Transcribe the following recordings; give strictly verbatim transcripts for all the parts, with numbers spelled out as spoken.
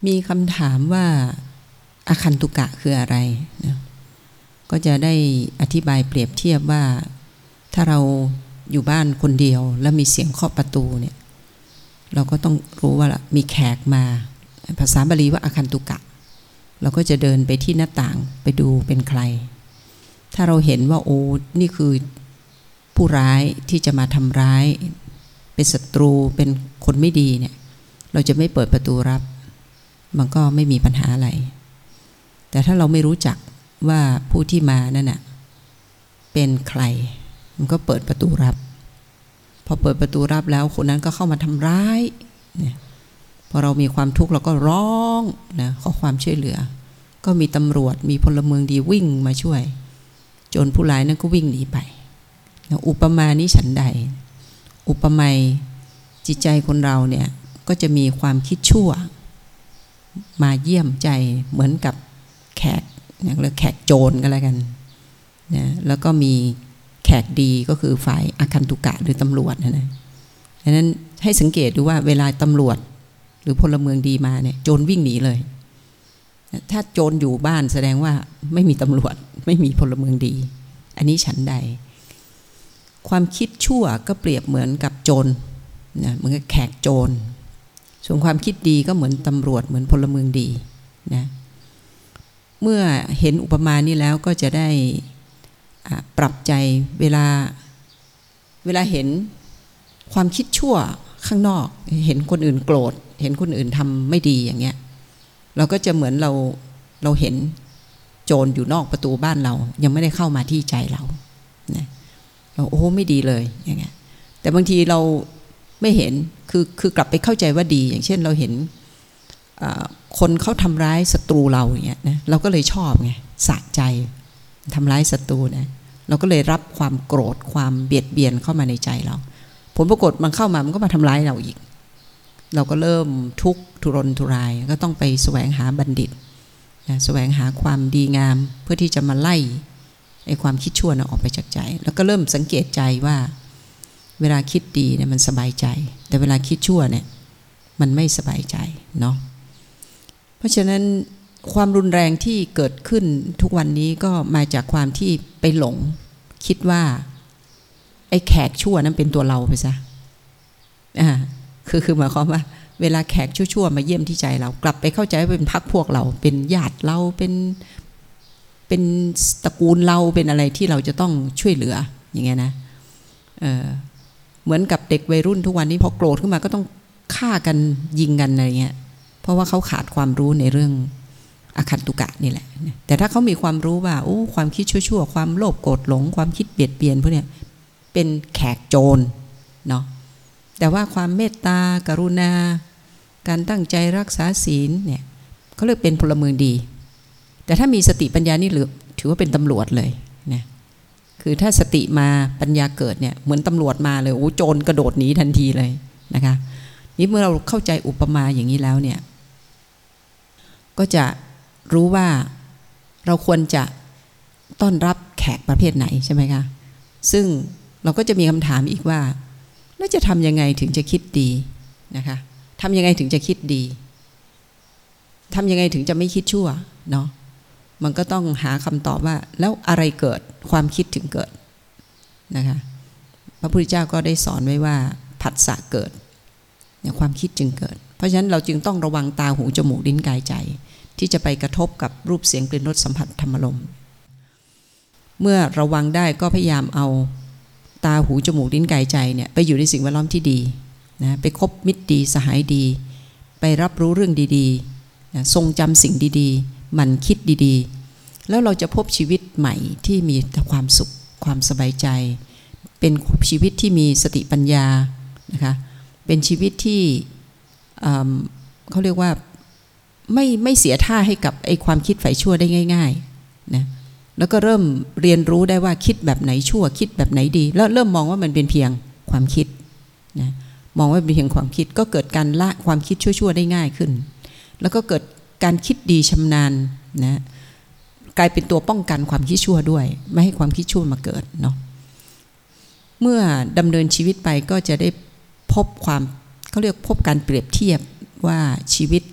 มีคำถามว่าอาคันตุกะคืออะไรนะก็จะได้อธิบายเปรียบเทียบว่าถ้าเราอยู่บ้านคนเดียวแล้วมีเสียงเคาะประตูเนี่ยเราก็ต้องรู้ว่ามีแขกมาภาษาบาลีว่าอาคันตุกะเราก็จะเดินไปที่หน้าต่างไปดูเป็นใครถ้าเราเห็นว่าโอ้นี่คือผู้ร้ายที่จะมาทำร้ายเป็นศัตรูเป็นคนไม่ดีเนี่ยเราจะไม่เปิดประตูรับมันก็ไม่มีปัญหาอะไรแต่ถ้าเราไม่รู้จักว่าผู้ที่มานั่นน่ะเป็นใครมันก็เปิดประตูรับพอเปิดประตูรับแล้วคนนั้นก็เข้ามาทำร้ายเนี่ยพอเรามีความทุกข์เราก็ร้องนะขอความช่วยเหลือก็มีตำรวจมีพลเมืองดีวิ่งมาช่วยโจรผู้ร้ายนั้นก็วิ่งหนีไปนะอุปมานี้ฉันใดอุปไมยจิตใจคนเราเนี่ยก็จะมีความคิดชั่วมาเยี่ยมใจเหมือนกับแขกอย่างเรียกแขกโจรก็แล้วกันนะแล้วก็มีแขกดีก็คือฝ่ายอาคันตุกะหรือตำรวจนะนะดังนั้นให้สังเกตดูว่าเวลาตำรวจหรือพลเมืองดีมาเนี่ยโจรวิ่งหนีเลยถ้าโจรอยู่บ้านแสดงว่าไม่มีตำรวจไม่มีพลเมืองดีอันนี้ฉันใดความคิดชั่วก็เปรียบเหมือนกับโจรนะเหมือนกับแขกโจรส่วนความคิดดีก็เหมือนตำรวจเหมือนพลเมืองดีนะเมื่อเห็นอุปมานี้แล้วก็จะได้ปรับใจเวลาเวลาเห็นความคิดชั่วข้างนอกเห็นคนอื่นโกรธเห็นคนอื่นทำไม่ดีอย่างเงี้ยเราก็จะเหมือนเราเราเห็นโจรอยู่นอกประตูบ้านเรายังไม่ได้เข้ามาที่ใจเรานะเราโอ้ไม่ดีเลยอย่างเงี้ยแต่บางทีเราไม่เห็นคือคือกลับไปเข้าใจว่าดีอย่างเช่นเราเห็นคนเขาทำร้ายศัตรูเราอย่างเงี้ยนะเราก็เลยชอบไงสะใจทำร้ายศัตรูนะเราก็เลยรับความโกรธความเบียดเบียนเข้ามาในใจเราผลปรากฏมันเข้ามามันก็มาทำร้ายเราอีกเราก็เริ่มทุกข์ทุรนทุรายก็ต้องไปแสวงหาบัณฑิตนะแสวงหาความดีงามเพื่อที่จะมาไล่ไอ้ความคิดชั่วน่ะออกไปจากใจแล้วก็เริ่มสังเกตใจว่าเวลาคิดดีเนี่ยมันสบายใจแต่เวลาคิดชั่วเนี่ยมันไม่สบายใจเนาะเพราะฉะนั้นความรุนแรงที่เกิดขึ้นทุกวันนี้ก็มาจากความที่ไปหลงคิดว่าไอ้แขกชั่วนั้นเป็นตัวเราไปซะอ่าคือคือหมายความว่าเวลาแขกชั่วๆมาเยี่ยมที่ใจเรากลับไปเข้าใจว่าเป็นพรรคพวกเราเป็นญาติเราเป็นเป็นตระกูลเราเป็นอะไรที่เราจะต้องช่วยเหลืออย่างเงี้ยนะเออเหมือนกับเด็กวัยรุ่นทุกวันนี้พอโกรธขึ้นมาก็ต้องฆ่ากันยิงกันอะไรเงี้ยเพราะว่าเขาขาดความรู้ในเรื่องอาคันตุกะนี่แหละแต่ถ้าเขามีความรู้ว่าโอ้ความคิดชั่วๆความโลภโกรธหลงความคิดเบียดเบียนพวกเนี้ยเป็นแขกโจรเนาะแต่ว่าความเมตตากรุณาการตั้งใจรักษาศีลเนี่ยเขาเรียกเป็นพลเมืองดีแต่ถ้ามีสติปัญญานี่ถือว่าเป็นตำรวจเลยนะคือถ้าสติมาปัญญาเกิดเนี่ยเหมือนตำรวจมาเลยโอ้โจรกระโดดหนีทันทีเลยนะคะนี่เมื่อเราเข้าใจอุปมาอย่างนี้แล้วเนี่ยก็จะรู้ว่าเราควรจะต้อนรับแขกประเภทไหนใช่ไหมคะซึ่งเราก็จะมีคำถามอีกว่าแล้วจะทำยังไงถึงจะคิดดีนะคะทำยังไงถึงจะคิดดีทำยังไงถึงจะไม่คิดชั่วเนาะมันก็ต้องหาคำตอบว่าแล้วอะไรเกิดความคิดถึงเกิดนะคะพระพุทธเจ้าก็ได้สอนไว้ว่าผัสสะเกิดเนี่ยความคิดจึงเกิดเพราะฉะนั้นเราจึงต้องระวังตาหูจมูกลิ้นกายใจที่จะไปกระทบกับรูปเสียงกลิ่นรสสัมผัสธรรมารมณ์เมื่อระวังได้ก็พยายามเอาตาหูจมูกลิ้นกายใจเนี่ยไปอยู่ในสิ่งแวดล้อมที่ดีนะไปคบมิตรดีสหายดีไปรับรู้เรื่องดีๆนะทรงจำสิ่งดีๆหมั่นคิดดีๆแล้วเราจะพบชีวิตใหม่ที่มีแต่ความสุขความสบายใจเป็นชีวิตที่มีสติปัญญานะคะเป็นชีวิตที่เขาเรียกว่าไม่ไม่เสียท่าให้กับไอ้ความคิดฝ่ายชั่วได้ง่ายๆนะแล้วก็เริ่มเรียนรู้ได้ว่าคิดแบบไหนชั่วคิดแบบไหนดีแล้วเริ่มมองว่ามันเป็นเพียงความคิดนะมองว่าเป็นเพียงความคิดก็เกิดการละความคิดชั่วๆได้ง่ายขึ้นแล้วก็เกิดการคิดดีชำนาญนะกลายเป็นตัวป้องกันความคิดชั่วด้วยไม่ให้ความคิดชั่วมาเกิดเนาะเมื่อดำเนินชีวิตไปก็จะได้พบความเขาเรียกพบการเปรียบเทียบว่าชีวิต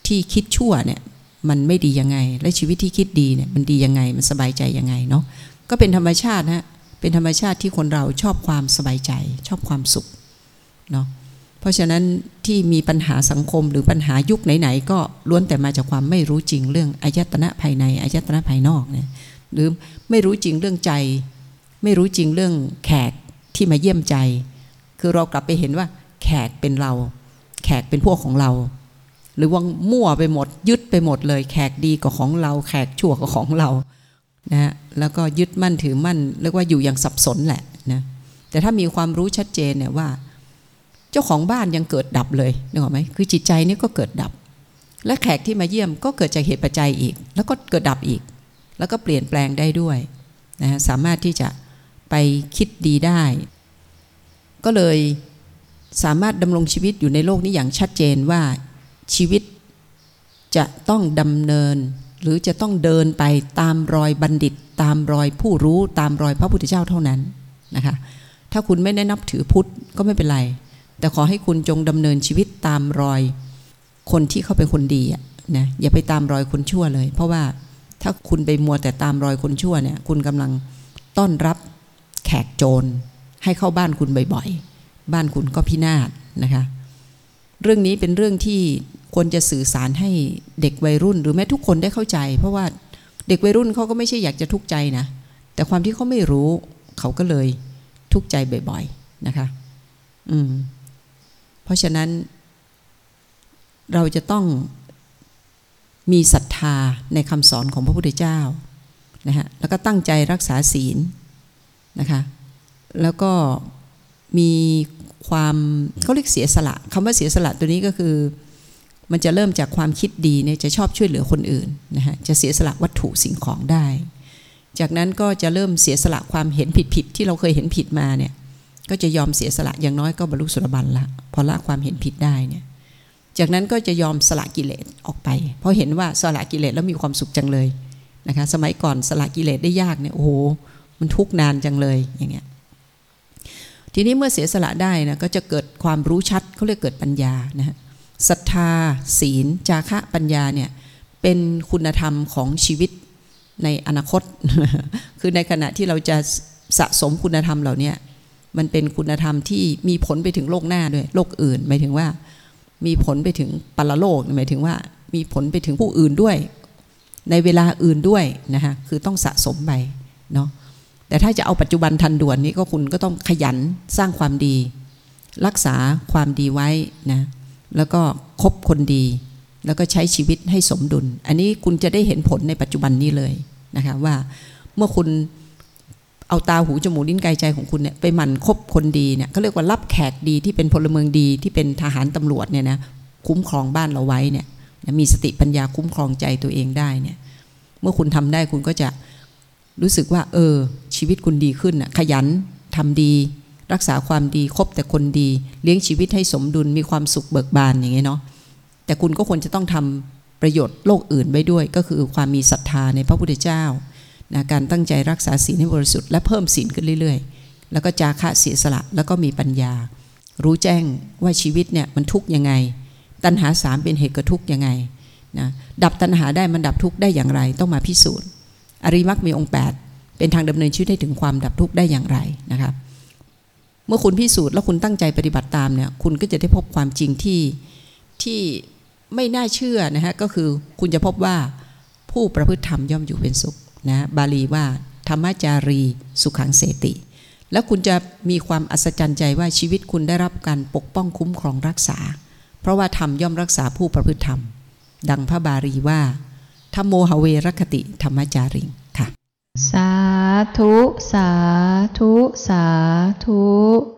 ที่คิดชั่วเนี่ยมันไม่ดียังไงและชีวิตที่คิดดีเนี่ยมันดียังไงมันสบายใจยังไงเนาะก็เป็นธรรมชาติฮะเป็นธรรมชาติที่คนเราชอบความสบายใจชอบความสุขเนาะเพราะฉะนั้นที่มีปัญหาสังคมหรือปัญหายุคไหนๆก็ล้วนแต่มาจากความไม่รู้จริงเรื่องอายตนะภายในอายตนะภายนอกเนี่ยหรือไม่รู้จริงเรื่องใจไม่รู้จริงเรื่องแขกที่มาเยี่ยมใจคือเรากลับไปเห็นว่าแขกเป็นเราแขกเป็นพวกของเราหรือว่ามั่วไปหมดยึดไปหมดเลยแขกดีก็ของเราแขกชั่วก็ของเรานะฮะแล้วก็ยึดมั่นถือมั่นเรียกว่าอยู่อย่างสับสนแหละนะแต่ถ้ามีความรู้ชัดเจนเนี่ยว่าเจ้าของบ้านยังเกิดดับเลยนึกออกไหมคือจิตใจนี่ก็เกิดดับและแขกที่มาเยี่ยมก็เกิดจากเหตุปัจจัยอีกแล้วก็เกิดดับอีกแล้วก็เปลี่ยนแปลงได้ด้วยนะฮะสามารถที่จะไปคิดดีได้ก็เลยสามารถดำรงชีวิตอยู่ในโลกนี้อย่างชัดเจนว่าชีวิตจะต้องดำเนินหรือจะต้องเดินไปตามรอยบัณฑิตตามรอยผู้รู้ตามรอยพระพุทธเจ้าเท่านั้นนะคะถ้าคุณไม่ได้นับถือพุทธก็ไม่เป็นไรแต่ขอให้คุณจงดำเนินชีวิตตามรอยคนที่เขาเป็นคนดีอ่ะนะอย่าไปตามรอยคนชั่วเลยเพราะว่าถ้าคุณไปมัวแต่ตามรอยคนชั่วเนี่ยคุณกำลังต้อนรับแขกโจรให้เข้าบ้านคุณบ่อยๆบ้านคุณก็พินาศนะคะเรื่องนี้เป็นเรื่องที่ควรจะสื่อสารให้เด็กวัยรุ่นหรือแม้ทุกคนได้เข้าใจเพราะว่าเด็กวัยรุ่นเขาก็ไม่ใช่อยากจะทุกข์ใจนะแต่ความที่เขาไม่รู้เขาก็เลยทุกข์ใจบ่อยๆนะคะอืมเพราะฉะนั้นเราจะต้องมีศรัทธาในคำสอนของพระพุทธเจ้านะฮะแล้วก็ตั้งใจรักษาศีลนะคะแล้วก็มีความเขาเรียกเสียสละคำว่าเสียสละตัวนี้ก็คือมันจะเริ่มจากความคิดดีเนี่ยจะชอบช่วยเหลือคนอื่นนะฮะจะเสียสละวัตถุสิ่งของได้จากนั้นก็จะเริ่มเสียสละความเห็นผิดๆที่เราเคยเห็นผิดมาเนี่ยก็จะยอมเสียสละอย่างน้อยก็บรรลุโสดาบันละพอละความเห็นผิดได้เนี่ยจากนั้นก็จะยอมสละกิเลสออกไปเพราะเห็นว่าสละกิเลสแล้วมีความสุขจังเลยนะคะสมัยก่อนสละกิเลสได้ยากเนี่ยโอ้โหมันทุกข์นานจังเลยอย่างเงี้ยทีนี้เมื่อเสียสละได้นะก็จะเกิดความรู้ชัดเขาเรียกเกิดปัญญานะฮะศรัทธาศีลจาคะปัญญาเนี่ยเป็นคุณธรรมของชีวิตในอนาคต คือในขณะที่เราจะสะสมคุณธรรมเหล่านี้มันเป็นคุณธรรมที่มีผลไปถึงโลกหน้าด้วยโลกอื่นหมายถึงว่ามีผลไปถึงปรโลกหมายถึงว่ามีผลไปถึงผู้อื่นด้วยในเวลาอื่นด้วยนะคะคือต้องสะสมไปเนาะแต่ถ้าจะเอาปัจจุบันทันด่วนนี้ก็คุณก็ต้องขยันสร้างความดีรักษาความดีไว้นะแล้วก็คบคนดีแล้วก็ใช้ชีวิตให้สมดุลอันนี้คุณจะได้เห็นผลในปัจจุบันนี้เลยนะคะว่าเมื่อคุณเอาตาหูจมูกลิ้นกายใจของคุณเนี่ยไปหมั่นคบคนดีเนี่ยเขาเรียกว่ารับแขกดีที่เป็นพลเมืองดีที่เป็นทหารตำรวจเนี่ยนะคุ้มครองบ้านเราไว้เนี่ยมีสติปัญญาคุ้มครองใจตัวเองได้เนี่ยเมื่อคุณทำได้คุณก็จะรู้สึกว่าเออชีวิตคุณดีขึ้นน่ะขยันทำดีรักษาความดีคบแต่คนดีเลี้ยงชีวิตให้สมดุลมีความสุขเบิกบานอย่างเงี้ยเนาะแต่คุณก็ควรจะต้องทำประโยชน์โลกอื่นไว้ด้วยก็คือความมีศรัทธาในพระพุทธเจ้านะการตั้งใจรักษาศีลให้บริสุทธิ์และเพิ่มศีลขึ้นเรื่อยๆแล้วก็จาคะเสียสละแล้วก็มีปัญญารู้แจ้งว่าชีวิตเนี่ยมันทุกข์ยังไงตัณหาสามเป็นเหตุเกิดทุกข์ยังไงนะดับตัณหาได้มันดับทุกข์ได้อย่างไรต้องมาพิสูจน์อริยมรรคมีองค์แปดเป็นทางดำเนินชีวิตให้ถึงความดับทุกข์ได้อย่างไรนะครับเมื่อคุณพิสูจน์แล้วคุณตั้งใจปฏิบัติตามเนี่ยคุณก็จะได้พบความจริงที่ที่ไม่น่าเชื่อนะฮะก็คือคุณจะพบว่าผู้ประพฤติธรรมย่อมอยู่เป็นสุขนะบาลีว่าธรรมจารีสุขังเสติแล้วคุณจะมีความอัศจรรย์ใจว่าชีวิตคุณได้รับการปกป้องคุ้มครองรักษาเพราะว่าธรรมย่อมรักษาผู้ประพฤติธรรมดังพระบาลีว่าธัมโมหเวรคติธรรมจาริงค่ะสาธุสาธุสาธุ